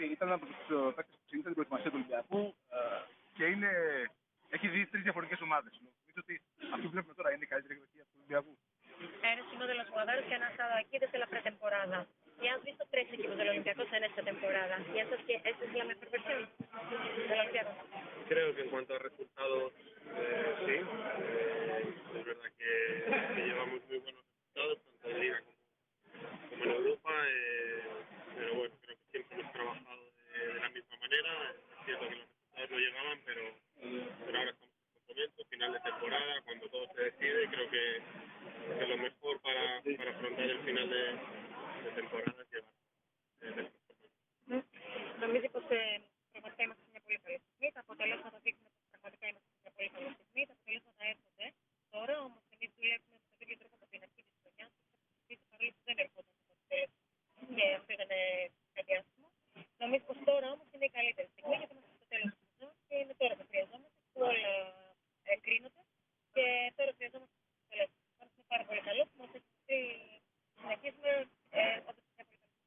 ότι ήταν από του παίκτες που ξεκίνησαν την προετοιμασία του Ολυμπιακού και έχει δει τρεις διαφορετικές ομάδες. Νομίζω ότι αυτή που βλέπουμε τώρα είναι η καλύτερη εκδοχή του Ολυμπιακού. Eres uno de los jugadores que han estado aquí desde la pretemporada y has visto tres equipos del Olympiacos en esta temporada. ¿Piensas que esta es la mejor versión del Olympiacos? Creo que en cuanto a resultados, sí. Es verdad que llevamos muy buenos resultados, tanto en Liga como en Europa. Pero bueno, creo que siempre hemos trabajado de la misma manera. Es cierto que los resultados no llegaban, pero ahora estamos en un momento, final de temporada, cuando todo se decide. Creo que lo mejor para afrontar el final de temporada es llegar de la mejor manera. Νομίζω πως πραγματικά είμαστε σε μια πολύ καλή στιγμή. Τα αποτελέσματα δείχνουν πως πραγματικά είμαστε σε μια πολύ καλή στιγμή. Τα αποτελέσματα έρχονται τώρα, όμως εμείς δουλεύουμε με τον ίδιο τρόπο από την αρχή της χρονιάς. Παρόλο που δεν έρχονταν το αποτέλεσμα και αυτό ήταν κάτι άσχημο. Νομίζω πως τώρα όμως είναι η καλύτερη στιγμή γιατί είμαστε στο τέλος της σεζόν και είναι τώρα που χρειαζόμαστε, που όλα κρίνονται και τώρα χρειαζόμαστε το αποτέλεσμα. Είναι πάρα πολύ καλό που μας έχει συνεχίσουμε όντως μια πολύ καλή.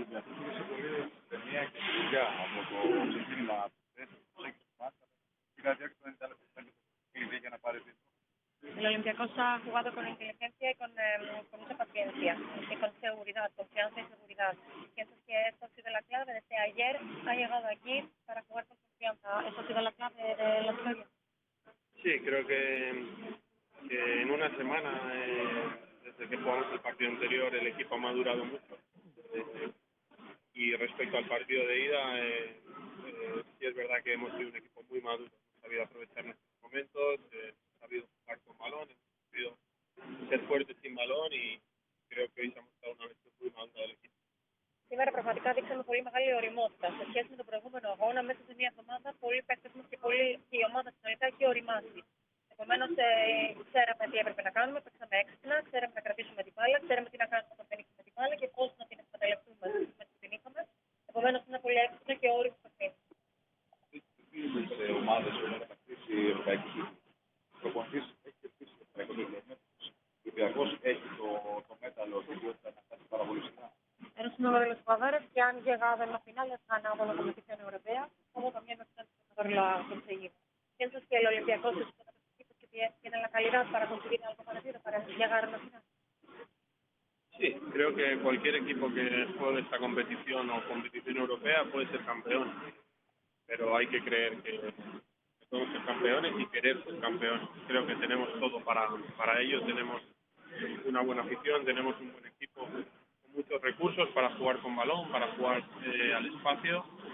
Tenía que ya από το ξεκίνημα του y la diaria que está για να πάρει την. El Olympiacos ha jugado con inteligencia y con mucha paciencia y con seguridad, confianza y seguridad. ¿Piensas que esto ha sido la clave? Desde ayer ha llegado aquí para jugar con confianza. ¿Esto ha sido la clave de la historia? Sí, creo que en una semana, desde que jugamos el partido anterior, el equipo ha madurado mucho. Y respecto al partido de ida, sí es verdad que hemos sido un equipo muy maduro. Hemos sabido aprovechar nuestros momentos, hemos sabido jugar con balón, hemos sabido ser fuertes sin balón y creo que hoy se ha mostrado una versión muy madura del equipo. Σήμερα πραγματικά δείξαμε πολύ μεγάλη ωριμότητα. Σε σχέση με τον προηγούμενο αγώνα, μέσα σε μια εβδομάδα, πολλοί παίκτες μας και η ομάδα συνολικά έχει οριμάσει. Επομένως, ξέραμε τι έπρεπε να κάνουμε, παίξαμε έξυπνα, ξέραμε να κρατήσουμε την μπάλα, ξέραμε τι να κάνουμε όταν δεν είχαμε την μπάλα και πώς να την εκμεταλλευτούμε με την την είχαμε. Επομένως, είναι πολύ έξυπνο και όριμο παιχνίδι. Σε ομάδες που έχουν κατακτήσει ευρωπαϊκούς προπονητής, έχει κερδίσει ευρωπαϊκούς προπονητές. Ο Ολυμπιακός έχει το μέταλλο, την ποιότητα να φτάσει πάρα πολύ ψηλά. Eres uno de los jugadores que han llegado en la final y han ganado la competición europea, como también nosotros haberlo conseguido. ¿Piensas que el Olympiacos es uno de los equipos que tienen la calidad para conseguir algo parecido, para llegar a la final? Sí, creo que cualquier equipo que juegue esta competición o competición europea puede ser campeón, pero hay que creer que podemos ser campeones y querer ser campeones. Creo que tenemos todo para ello, tenemos una buena afición, tenemos un buen equipo con muchos recursos para jugar con balón, para jugar al espacio.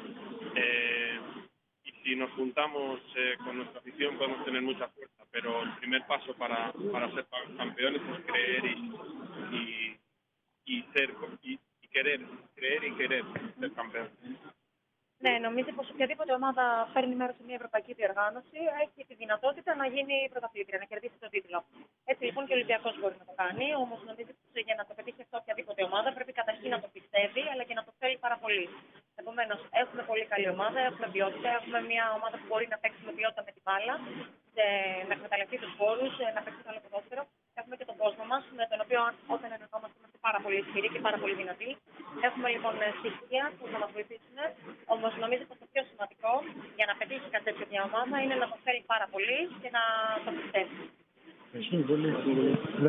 Y si nos juntamos con nuestra afición podemos tener mucha fuerza, pero el primer paso para ser campeones es creer y querer, creer y querer ser campeón. Ναι, νομίζω πως οποιαδήποτε ομάδα παίρνει μέρος σε μια ευρωπαϊκή διοργάνωση έχει τη δυνατότητα να γίνει πρωταθλήτρια, να κερδίσει τον τίτλο. Έτσι λοιπόν και ο Ολυμπιακός μπορεί να το κάνει, όμως νομίζω πως για να το πετύχει αυτό οποιαδήποτε ομάδα πρέπει καταρχήν να το πιστεύει αλλά και να το θέλει πάρα πολύ. Επομένως, έχουμε πολύ καλή ομάδα, έχουμε ποιότητα, έχουμε μια ομάδα που μπορεί να παίξει με ποιότητα με την μπάλα, να εκμεταλλευτεί τους πόρους, να παίξει καλό ποδόσφαιρο. Έχουμε και τον κόσμο μας, με τον οποίο όταν ενεργόμαστε είμαστε πάρα πολύ ισχυροί και πάρα πολύ δυνατοί. Έχουμε λοιπόν στοιχεία που θα μας βοηθήσουν, όμως νομίζω πως το πιο σημαντικό για να πετύχει κάτι τέτοιο μια ομάδα είναι να το θέλει πάρα πολύ και να το πιστεύει.